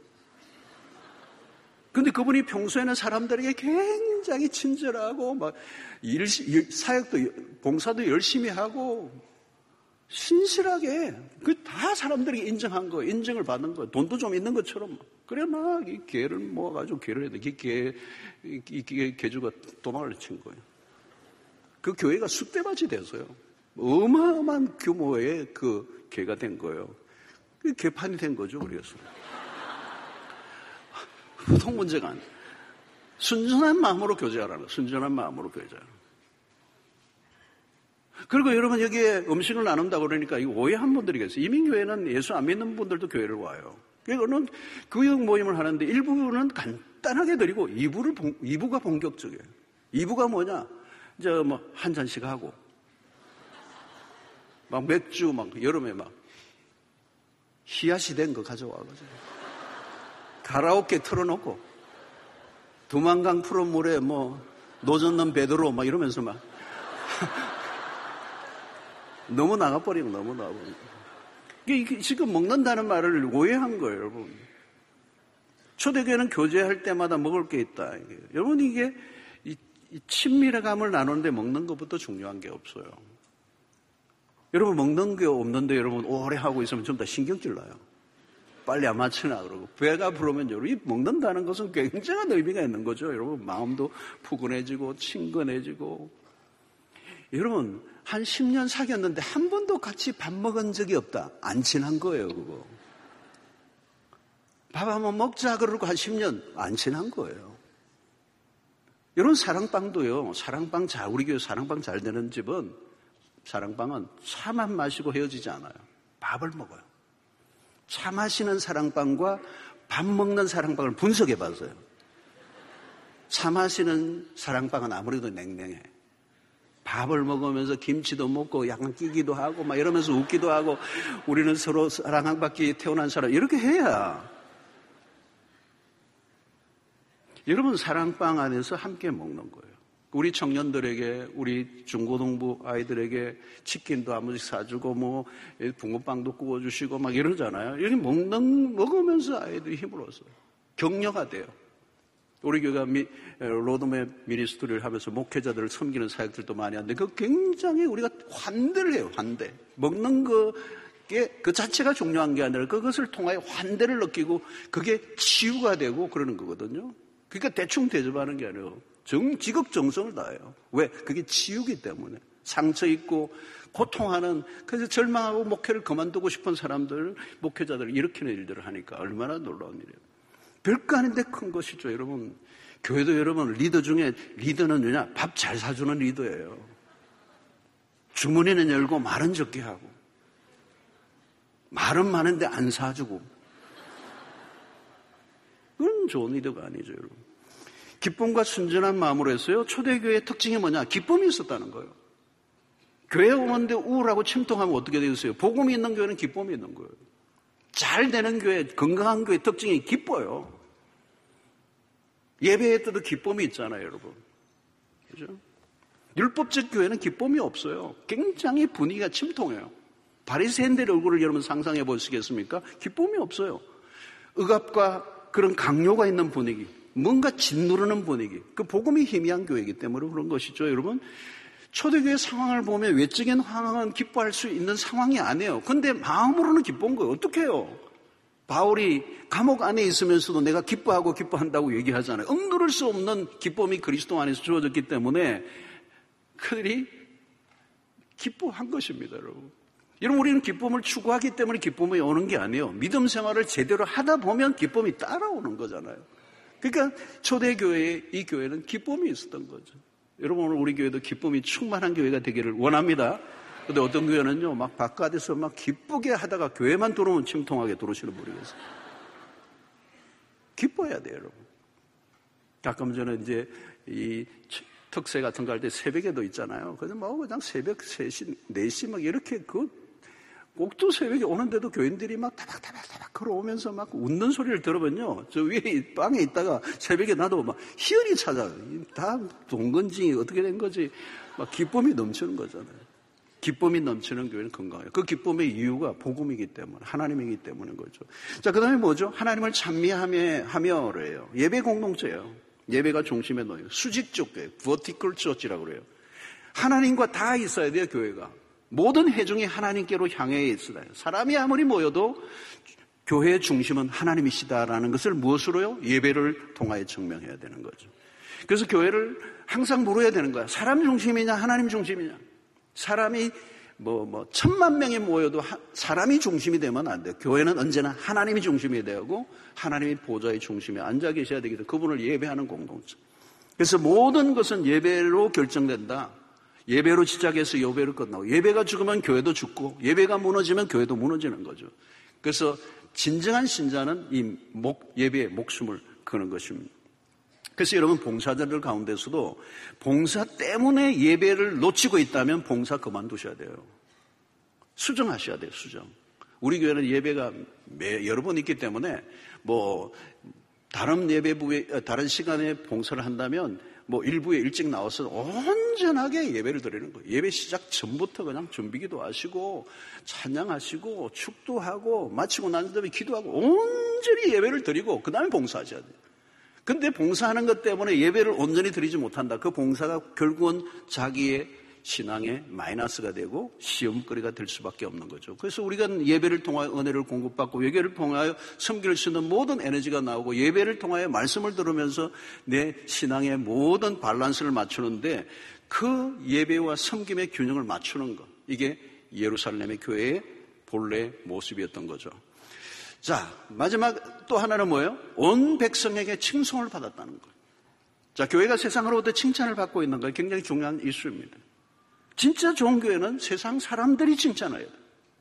근데 그분이 평소에는 사람들에게 굉장히 친절하고 막 일, 사역도 봉사도 열심히 하고 신실하게 그 다 사람들에게 인정한 거예요. 인정을 받는 거예요. 돈도 좀 있는 것처럼. 그래 막 이 개를 모아가지고 개를 해야 돼. 이 개, 이, 이 개주가 도망을 친 거예요. 그 교회가 쑥대밭이 돼서요. 어마어마한 규모의 그 개가 된 거예요. 그 개판이 된 거죠. 그래서 보통 문제가 아니에요. 순전한 마음으로 교제하라는, 순전한 마음으로 교제하라는. 그리고 여러분 여기에 음식을 나눈다고 그러니까 이거 오해한 분들이 계세요. 이민교회는 예수 안 믿는 분들도 교회를 와요. 그거는 교육 모임을 하는데 일부는 간단하게 드리고 이부를, 이부가 본격적이에요. 이부가 뭐냐? 이제 뭐 한 잔씩 하고 막 맥주 막 여름에 막 희야시 된 거 가져와가지고 가라오케 틀어놓고 두만강 푸른 물에 뭐 노젓는 베드로 막 이러면서 막 너무 나가버리고 너무 나가버리고 이게 지금 먹는다는 말을 오해한 거예요, 여러분. 초대교회는 교제할 때마다 먹을 게 있다. 이게. 여러분 이게 이, 이 친밀감을 나누는데 먹는 것부터 중요한 게 없어요. 여러분 먹는 게 없는데 여러분 오래 하고 있으면 좀 더 신경질 나요. 빨리 안 맞추나 그러고 배가 부르면 여러분 이 먹는다는 것은 굉장한 의미가 있는 거죠. 여러분 마음도 푸근해지고 친근해지고. 여러분 한 십 년 사귀었는데 한 번도 같이 밥 먹은 적이 없다. 안 친한 거예요, 그거. 밥 한번 먹자 그러고 한 십 년 안 친한 거예요. 여러분 사랑방도요. 사랑방 잘 우리 교회 사랑방 잘 되는 집은 사랑방은 차만 마시고 헤어지지 않아요. 밥을 먹어요. 차 마시는 사랑방과 밥 먹는 사랑방을 분석해 봤어요. 차 마시는 사랑방은 아무래도 냉랭해. 밥을 먹으면서 김치도 먹고 약간 끼기도 하고 막 이러면서 웃기도 하고 우리는 서로 사랑받기 태어난 사람 이렇게 해야 여러분 사랑방 안에서 함께 먹는 거예요. 우리 청년들에게 우리 중고등부 아이들에게 치킨도 한 번씩 사주고 뭐 붕어빵도 구워주시고 막 이러잖아요. 이렇게 먹는 먹으면서 아이들이 힘을 얻어요. 격려가 돼요. 우리 교회가 미, 로드맵 미니스트리를 하면서 목회자들을 섬기는 사역들도 많이 하는데 그 굉장히 우리가 환대를 해요. 환대. 먹는 거게 그 자체가 중요한 게 아니라 그것을 통하여 환대를 느끼고 그게 치유가 되고 그러는 거거든요. 그러니까 대충 대접하는 게 아니에요. 정, 지극정성을 다해요. 왜? 그게 치유기 때문에. 상처 있고 고통하는 그래서 절망하고 목회를 그만두고 싶은 사람들 목회자들을 일으키는 일들을 하니까 얼마나 놀라운 일이에요. 별거 아닌데 큰 것이죠, 여러분. 교회도 여러분 리더 중에 리더는 뭐냐? 밥 잘 사주는 리더예요. 주머니는 열고 말은 적게 하고 말은 많은데 안 사주고 그건 좋은 리더가 아니죠, 여러분. 기쁨과 순전한 마음으로 했어요. 초대교회의 특징이 뭐냐? 기쁨이 있었다는 거예요. 교회 오는데 우울하고 침통하면 어떻게 되겠어요? 복음이 있는 교회는 기쁨이 있는 거예요. 잘 되는 교회, 건강한 교회 특징이 기뻐요. 예배에 때도 기쁨이 있잖아요, 여러분. 그죠? 율법적 교회는 기쁨이 없어요. 굉장히 분위기가 침통해요. 바리새인들의 얼굴을 여러분 상상해 보시겠습니까? 기쁨이 없어요. 억압과 그런 강요가 있는 분위기, 뭔가 짓누르는 분위기, 그 복음이 희미한 교회이기 때문에 그런 것이죠, 여러분. 초대교회 상황을 보면 외적인 상황은 기뻐할 수 있는 상황이 아니에요. 근데 마음으로는 기쁜 거예요. 어떻게 해요? 바울이 감옥 안에 있으면서도 내가 기뻐하고 기뻐한다고 얘기하잖아요. 억누를 수 없는 기쁨이 그리스도 안에서 주어졌기 때문에 그들이 기뻐한 것입니다, 여러분. 여러분, 우리는 기쁨을 추구하기 때문에 기쁨이 오는 게 아니에요. 믿음 생활을 제대로 하다 보면 기쁨이 따라오는 거잖아요. 그러니까 초대교회의 이 교회는 기쁨이 있었던 거죠. 여러분, 오늘 우리 교회도 기쁨이 충만한 교회가 되기를 원합니다. 근데 어떤 교회는요, 막 바깥에서 막 기쁘게 하다가 교회만 들어오면 침통하게 들어오시는 분이 계세요. 기뻐해야 돼요, 여러분. 가끔 저는 이제 이 특세 같은 거 할 때 새벽에도 있잖아요. 그래서 뭐 그냥 새벽 세 시, 네 시 막 이렇게 그 꼭두 새벽에 오는데도 교인들이 막 타박타박타박 걸어오면서 막 웃는 소리를 들으면요. 저 위에 방에 있다가 새벽에 나도 막 희열이 찾아요. 다 동건징이 어떻게 된 거지? 막 기쁨이 넘치는 거잖아요. 기쁨이 넘치는 교회는 건강해요. 그 기쁨의 이유가 복음이기 때문에, 하나님이기 때문인 거죠. 자, 그 다음에 뭐죠? 하나님을 찬미하며, 하며래요. 예배 공동체예요. 예배가 중심에 놓여요. 수직적 교회, vertical church라고 그래요. 하나님과 다 있어야 돼요, 교회가. 모든 회중이 하나님께로 향해 있어야 돼요. 사람이 아무리 모여도 교회의 중심은 하나님이시다라는 것을 무엇으로요? 예배를 통하여 증명해야 되는 거죠. 그래서 교회를 항상 물어야 되는 거야. 사람 중심이냐, 하나님 중심이냐. 사람이 뭐, 뭐, 천만 명이 모여도 하, 사람이 중심이 되면 안 돼요. 교회는 언제나 하나님이 중심이 되고 하나님이 보좌의 중심에 앉아 계셔야 되기 때문에 그분을 예배하는 공동체. 그래서 모든 것은 예배로 결정된다. 예배로 시작해서 예배로 끝나고 예배가 죽으면 교회도 죽고 예배가 무너지면 교회도 무너지는 거죠. 그래서 진정한 신자는 이 목, 예배에 목숨을 거는 것입니다. 그래서 여러분 봉사자들 가운데서도 봉사 때문에 예배를 놓치고 있다면 봉사 그만두셔야 돼요. 수정하셔야 돼요. 수정. 우리 교회는 예배가 매, 여러 번 있기 때문에 뭐 다른 예배부에 다른 시간에 봉사를 한다면 뭐 일부에 일찍 나와서 온전하게 예배를 드리는 거예요. 예배 시작 전부터 그냥 준비기도 하시고 찬양하시고 축도하고 마치고 난 다음에 기도하고 온전히 예배를 드리고 그 다음에 봉사하셔야 돼요. 근데 봉사하는 것 때문에 예배를 온전히 드리지 못한다. 그 봉사가 결국은 자기의 신앙에 마이너스가 되고 시험거리가 될 수밖에 없는 거죠. 그래서 우리가 예배를 통하여 은혜를 공급받고 예배를 통하여 섬길 수 있는 모든 에너지가 나오고 예배를 통하여 말씀을 들으면서 내 신앙의 모든 밸런스를 맞추는데 그 예배와 섬김의 균형을 맞추는 것. 이게 예루살렘의 교회의 본래 모습이었던 거죠. 자, 마지막 또 하나는 뭐예요? 온 백성에게 칭송을 받았다는 거예요. 자, 교회가 세상으로부터 칭찬을 받고 있는 거 굉장히 중요한 이슈입니다. 진짜 좋은 교회는 세상 사람들이 칭찬해야 돼요.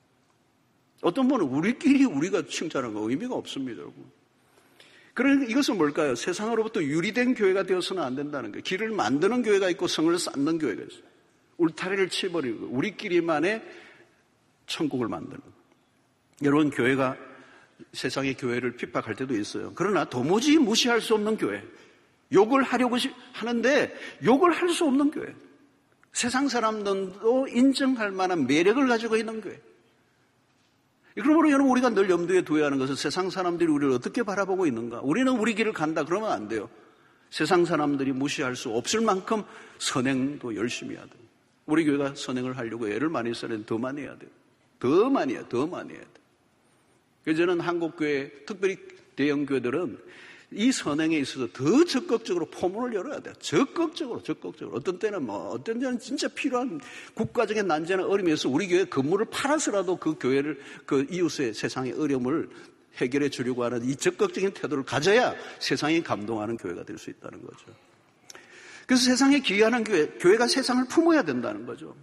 어떤 분은 우리끼리 우리가 칭찬하는 거 의미가 없습니다, 여러분. 그러니까 이것은 뭘까요? 세상으로부터 유리된 교회가 되어서는 안 된다는 거예요. 길을 만드는 교회가 있고 성을 쌓는 교회가 있어요. 울타리를 치버리고 우리끼리만의 천국을 만드는 거예요. 여러분, 교회가 세상의 교회를 핍박할 때도 있어요. 그러나 도무지 무시할 수 없는 교회. 욕을 하려고 하는데 욕을 할 수 없는 교회. 세상 사람들도 인정할 만한 매력을 가지고 있는 교회. 그러므로 여러분 우리가 늘 염두에 두어야 하는 것은 세상 사람들이 우리를 어떻게 바라보고 있는가. 우리는 우리 길을 간다 그러면 안 돼요. 세상 사람들이 무시할 수 없을 만큼 선행도 열심히 해야 돼요. 우리 교회가 선행을 하려고 애를 많이 쓰는 더 많이 해야 돼요. 더 많이 해야 더 많이 해야 돼요. 그래서 저는 한국교회, 특별히 대형교회들은 이 선행에 있어서 더 적극적으로 포문을 열어야 돼요. 적극적으로, 적극적으로. 어떤 때는 뭐, 어떤 때는 진짜 필요한 국가적인 난제나 어려움이 있어서 우리 교회 건물을 팔아서라도 그 교회를, 그 이웃의 세상의 어려움을 해결해 주려고 하는 이 적극적인 태도를 가져야 세상이 감동하는 교회가 될 수 있다는 거죠. 그래서 세상에 기여하는 교회, 교회가 세상을 품어야 된다는 거죠.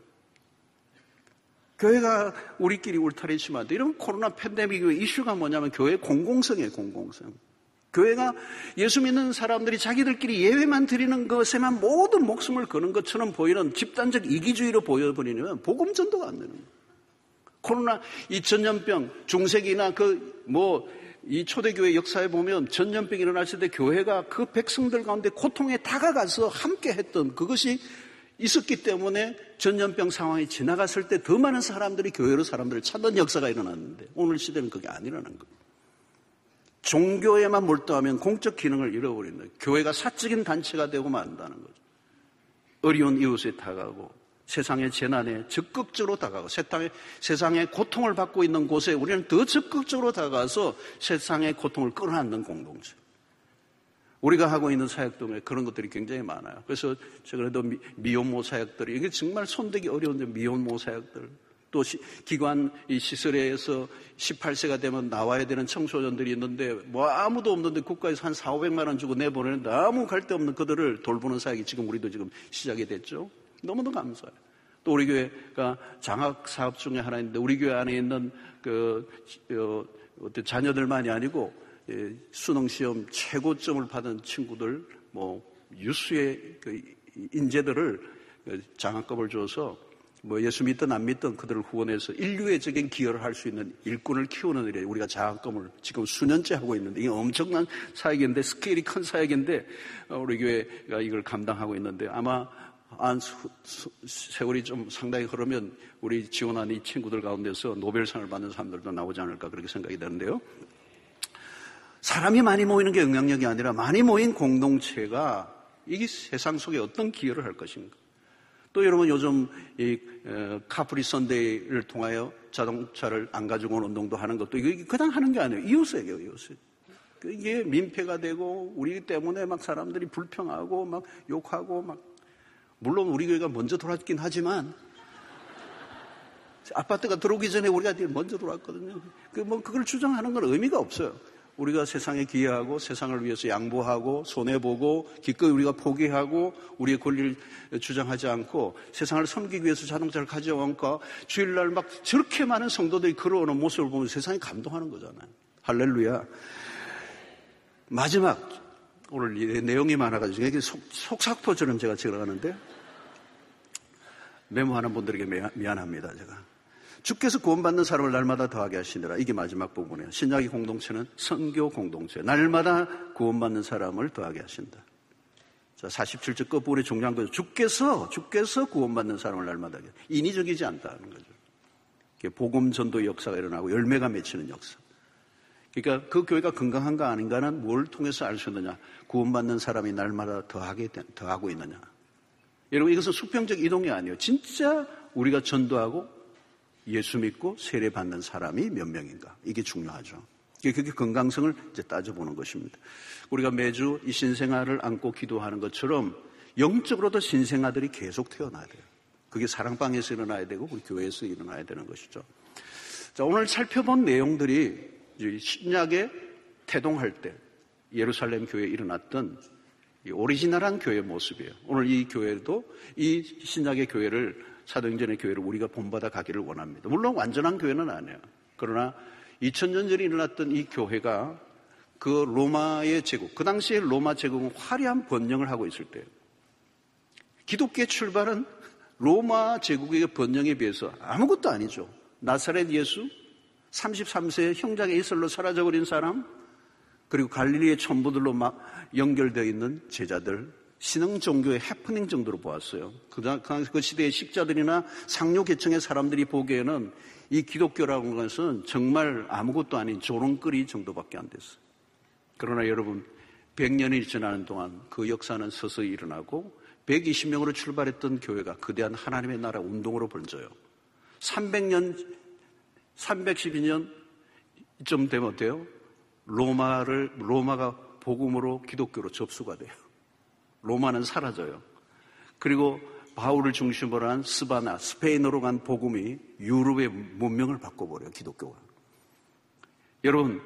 교회가 우리끼리 울타리 치면 안 돼. 이런 코로나 팬데믹의 이슈가 뭐냐면 교회 공공성이에요, 공공성. 교회가 예수 믿는 사람들이 자기들끼리 예배만 드리는 것에만 모든 목숨을 거는 것처럼 보이는 집단적 이기주의로 보여버리면 복음 전도가 안 되는 거예요. 코로나, 이 전염병, 중세기나 그 뭐 이 초대교회 역사에 보면 전염병이 일어났을 때 교회가 그 백성들 가운데 고통에 다가가서 함께 했던 그것이 있었기 때문에 전염병 상황이 지나갔을 때 더 많은 사람들이 교회로 사람들을 찾는 역사가 일어났는데 오늘 시대는 그게 안 일어나는 거예요. 종교에만 몰두하면 공적 기능을 잃어버린다. 교회가 사적인 단체가 되고 만다는 거죠. 어려운 이웃에 다가가고 세상의 재난에 적극적으로 다가가고 세상의, 세상의 고통을 받고 있는 곳에 우리는 더 적극적으로 다가가서 세상의 고통을 끌어안는 공동체. 우리가 하고 있는 사역 때문에 그런 것들이 굉장히 많아요. 그래서 제가 그래도 미, 미혼모 사역들이 이게 정말 손대기 어려운데 미혼모 사역들 또 시, 기관 이 시설에서 십팔 세가 되면 나와야 되는 청소년들이 있는데 뭐 아무도 없는데 국가에서 한 사오백만 원 주고 내보내는데 아무 갈 데 없는 그들을 돌보는 사역이 지금 우리도 지금 시작이 됐죠. 너무도 감사해요. 또 우리 교회가 장학 사업 중에 하나인데 우리 교회 안에 있는 그 어, 어떤 자녀들만이 아니고 예, 수능 시험 최고점을 받은 친구들 뭐 유수의 그 인재들을 장학금을 줘서 뭐 예수 믿든 안 믿든 그들을 후원해서 인류애적인 기여를 할 수 있는 일꾼을 키우는 일에 우리가 장학금을 지금 수년째 하고 있는데 이게 엄청난 사역인데 스케일이 큰 사역인데 우리 교회가 이걸 감당하고 있는데 아마 한 수, 수, 세월이 좀 상당히 흐르면 우리 지원한 이 친구들 가운데서 노벨상을 받는 사람들도 나오지 않을까 그렇게 생각이 되는데요. 사람이 많이 모이는 게 영향력이 아니라 많이 모인 공동체가 이게 세상 속에 어떤 기여를 할 것인가. 또 여러분 요즘 이 카프리 선데이를 통하여 자동차를 안 가지고 온 운동도 하는 것도 이게 그냥 하는 게 아니에요. 이웃에게요, 이웃에. 이게 민폐가 되고 우리 때문에 막 사람들이 불평하고 막 욕하고 막 물론 우리 교회가 먼저 돌아왔긴 하지만 아파트가 들어오기 전에 우리가 먼저 돌아왔거든요. 그 뭐 그걸 주장하는 건 의미가 없어요. 우리가 세상에 기여하고 세상을 위해서 양보하고 손해보고 기꺼이 우리가 포기하고 우리의 권리를 주장하지 않고 세상을 섬기기 위해서 자동차를 가져오니까 주일날 막 저렇게 많은 성도들이 걸어오는 모습을 보면 세상이 감동하는 거잖아요. 할렐루야. 마지막 오늘 내용이 많아가지고 이게 속, 속삭포처럼 제가 적어가는데 메모하는 분들에게 미안합니다. 제가 주께서 구원받는 사람을 날마다 더하게 하시느라 이게 마지막 부분이에요. 신약의 공동체는 선교 공동체 날마다 구원받는 사람을 더하게 하신다. 자, 사십칠 절 끝부분에 중요한 거죠. 주께서 주께서 구원받는 사람을 날마다 하게 인위적이지 않다는 거죠. 복음 전도의 역사가 일어나고 열매가 맺히는 역사. 그러니까 그 교회가 건강한가 아닌가는 뭘 통해서 알 수 있느냐. 구원받는 사람이 날마다 더하게, 더하고 있느냐. 여러분 이것은 수평적 이동이 아니에요. 진짜 우리가 전도하고 예수 믿고 세례 받는 사람이 몇 명인가. 이게 중요하죠. 그게 건강성을 이제 따져보는 것입니다. 우리가 매주 이 신생아를 안고 기도하는 것처럼 영적으로도 신생아들이 계속 태어나야 돼요. 그게 사랑방에서 일어나야 되고 우리 교회에서 일어나야 되는 것이죠. 자, 오늘 살펴본 내용들이 신약에 태동할 때 예루살렘 교회에 일어났던 이 오리지널한 교회의 모습이에요. 오늘 이 교회도 이 신약의 교회를 사도행전의 교회를 우리가 본받아 가기를 원합니다. 물론 완전한 교회는 아니에요. 그러나 이천 년 전에 일어났던 이 교회가 그 로마의 제국, 그 당시에 로마 제국은 화려한 번영을 하고 있을 때예요. 기독교의 출발은 로마 제국의 번영에 비해서 아무것도 아니죠. 나사렛 예수, 삼십삼 세 형장의 이슬로 사라져버린 사람, 그리고 갈릴리의 촌부들로 막 연결되어 있는 제자들, 신흥 종교의 해프닝 정도로 보았어요. 그, 그 시대의 식자들이나 상류 계층의 사람들이 보기에는 이 기독교라는 것은 정말 아무것도 아닌 조롱거리 정도밖에 안 됐어요. 그러나 여러분, 백 년이 지나는 동안 그 역사는 서서히 일어나고 백이십 명으로 출발했던 교회가 거대한 하나님의 나라 운동으로 번져요. 삼백 년, 삼백십이 년쯤 되면 어때요? 로마를, 로마가 복음으로 기독교로 접수가 돼요. 로마는 사라져요. 그리고 바울을 중심으로 한 스바나, 스페인으로 간 복음이 유럽의 문명을 바꿔버려요, 기독교가. 여러분,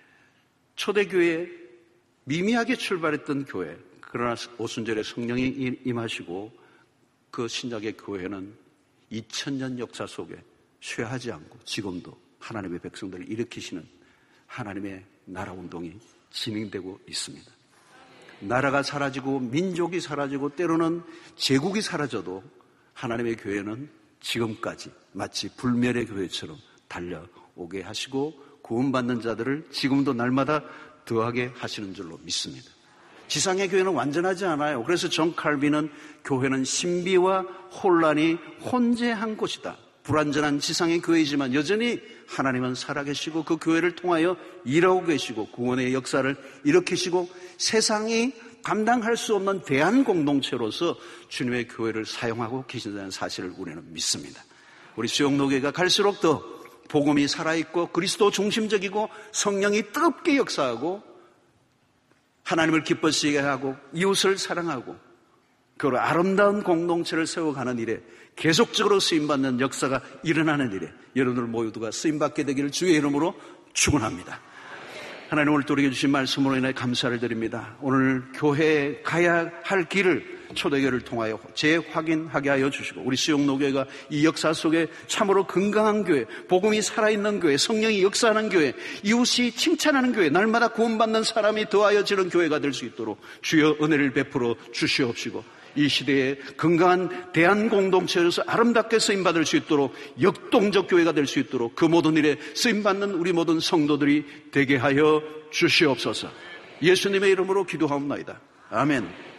초대교회에 미미하게 출발했던 교회, 그러나 오순절에 성령이 임하시고 그 신약의 교회는 이천 년 역사 속에 쇠하지 않고 지금도 하나님의 백성들을 일으키시는 하나님의 나라 운동이 진행되고 있습니다. 나라가 사라지고 민족이 사라지고 때로는 제국이 사라져도 하나님의 교회는 지금까지 마치 불멸의 교회처럼 달려오게 하시고 구원받는 자들을 지금도 날마다 더하게 하시는 줄로 믿습니다. 지상의 교회는 완전하지 않아요. 그래서 존 칼빈은 교회는 신비와 혼란이 혼재한 곳이다. 불완전한 지상의 교회이지만 여전히 하나님은 살아계시고 그 교회를 통하여 일하고 계시고 구원의 역사를 일으키시고 세상이 감당할 수 없는 대한 공동체로서 주님의 교회를 사용하고 계신다는 사실을 우리는 믿습니다. 우리 수영로교회가 갈수록 더 복음이 살아있고 그리스도 중심적이고 성령이 뜨겁게 역사하고 하나님을 기뻐지게 하고 이웃을 사랑하고 그 아름다운 공동체를 세워가는 일에 계속적으로 쓰임받는 역사가 일어나는 일에 여러분들 모두가 쓰임받게 되기를 주의 이름으로 축원합니다. 하나님 오늘 또 우리에게 주신 말씀으로 인해 감사를 드립니다. 오늘 교회에 가야 할 길을 초대교회를 통하여 재확인하게 하여 주시고 우리 수영로교회가 이 역사 속에 참으로 건강한 교회, 복음이 살아있는 교회, 성령이 역사하는 교회, 이웃이 칭찬하는 교회, 날마다 구원받는 사람이 더하여지는 교회가 될 수 있도록 주여 은혜를 베풀어 주시옵시고 이 시대에 건강한 대한공동체로서 아름답게 쓰임받을 수 있도록 역동적 교회가 될 수 있도록 그 모든 일에 쓰임받는 우리 모든 성도들이 되게 하여 주시옵소서. 예수님의 이름으로 기도하옵나이다. 아멘.